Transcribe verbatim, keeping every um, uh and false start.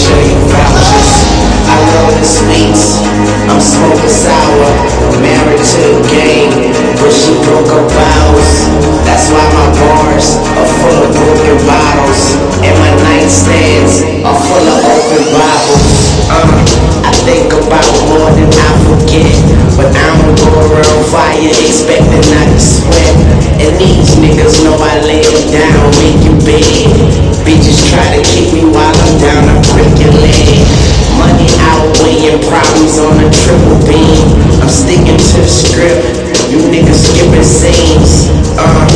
sure you vouchers. I love the sweets, I'm smoking sour. Married to the game, but she broke her vows. That's why my bars are full of broken bottles, and my nightstands are full of open Bibles. Uh, I think about more than I forget, but I don't go around fire expecting not to sweat. And these niggas know I lay it down, make it big. Bitches try to kick me while I'm down, I break your leg. Money outweighing problems on a triple beam. I'm sticking to the script, you niggas skipping scenes. Uh,